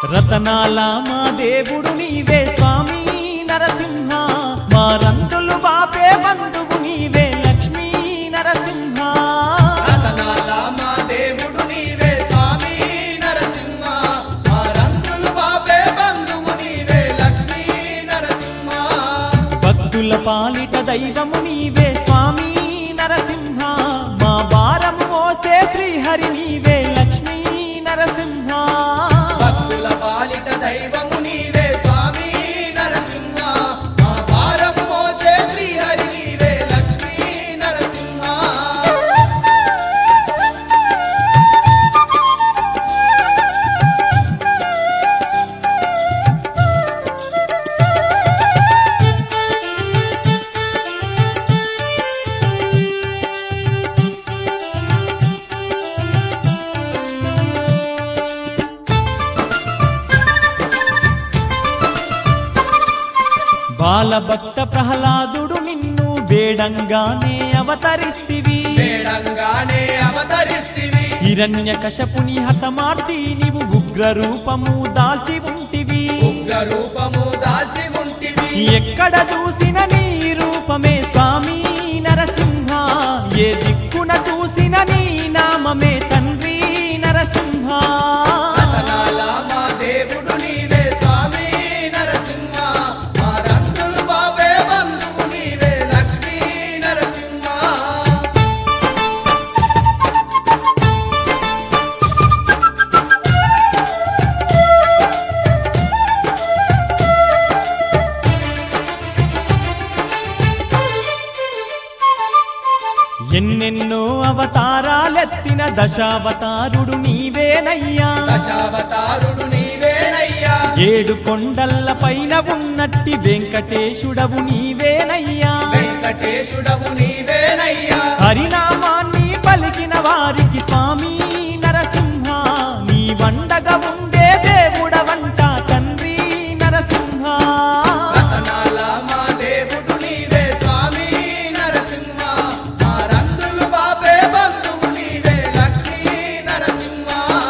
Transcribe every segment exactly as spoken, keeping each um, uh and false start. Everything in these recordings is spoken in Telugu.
రతనాల మా దేవుడు నీవే స్వామి నరసింహ, మా రంగులు బాపే బంధువు నీవే లక్ష్మీ నరసింహ. రతనాల మా దేవుడు నీవే స్వామి నరసింహ, మా రంగులు బాపే బంధువు నీవే లక్ష్మీ నరసింహ. భక్తుల పాలిట దైవము నీవే స్వామి నరసింహ, మా భారము మోసే శ్రీహరి నీవే లక్ష్మీ నరసింహ. భక్తుల పాలిట దైవము నీవే స్వామి నరసింహ, మా భారము మోసే శ్రీహరి నీవే లక్ష్మీ నరసింహ. బాలభక్త ప్రహ్లాదుడు నిన్ను వేడంగానే అవతరిస్తివి, వేడంగానే అవతరిస్తివి. హిరణ్య కశపుని హతమార్చి నీవు ఉగ్ర రూపము దాల్చి ఉంటివి. ఉగ్ర రూపము దాల్చి ఉంటివి. ఎక్కడ చూసిన నీ రూపమే స్వామి నరసింహ, ఏ దిక్కున చూసిన నీ నామమే తండ్రి నరసింహ. రతనాల మా దేవుడు నీవే స్వామి నరసింహ, మా రంగులు బాపే బంధువు నీవే లక్ష్మీ నరసింహ. ఎన్నెన్నో అవతారాలెత్తిన దశావతారుడు నీవేనయ్యా, దశావతారుడు నీవేనయ్యా. ఏడు కొండల్ల పైన ఉన్నట్టి వెంకటేశుడవు నీవేనయ్యా. వెంకటేశుడవు నీవేనయ్యా. హరినామాన్ని పలికిన వారికి స్వామి నరసింహ, నీ వండగా ఉండే దేవుడవంట తండ్రి నరసింహ. రతనాల మా దేవుడు నీవే స్వామి నరసింహ, మా రంగులు బాపే బంధువు నీవే లక్ష్మీ నరసింహ.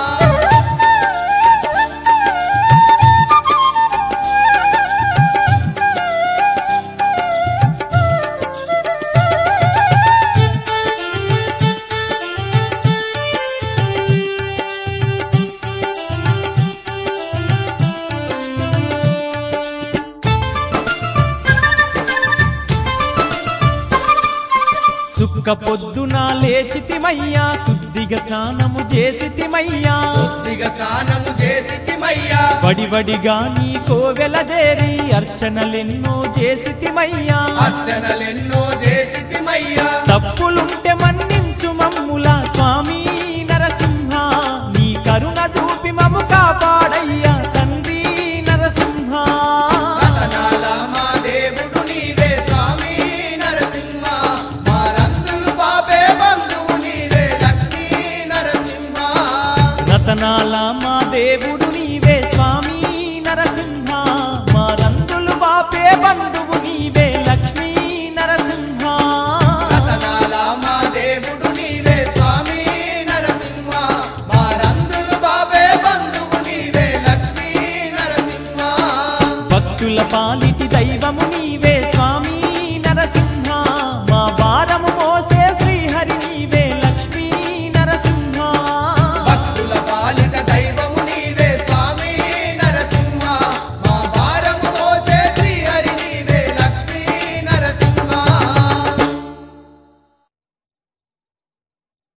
సుక్క పొద్దున లేచితిమయ్యా, శుద్ధిగా స్నానము చేసితిమయ్యా. శుద్ధిగా స్నానము చేసితిమయ్యా. వడివడిగా నీ కోవెల చేరి అర్చనలెన్నో చేసితిమయ్యా. అర్చనలెన్నో చేసితిమయ్యా. తప్పులుంటే మన్నించు మమ్ముల స్వామి నరసింహ, నీ కరుణ చూపి మము కాపాడయ్యా తండ్రి నరసింహ. రతనాల మా దేవుడు నీవే స్వామి నరసింహ, మా రంగులు బాపే బంధువు నీవే లక్ష్మీ నరసింహ. రతనాల మా దేవుడు నీవే స్వామి నరసింహ, మా రంగులు బాపే బంధువు నీవే లక్ష్మీ నరసింహ. రతనాల మా దేవుడు నీవే స్వామి నరసింహ, మా రంగులు బాపే బంధువు నీవే లక్ష్మీ నరసింహ. భక్తుల పాలిటి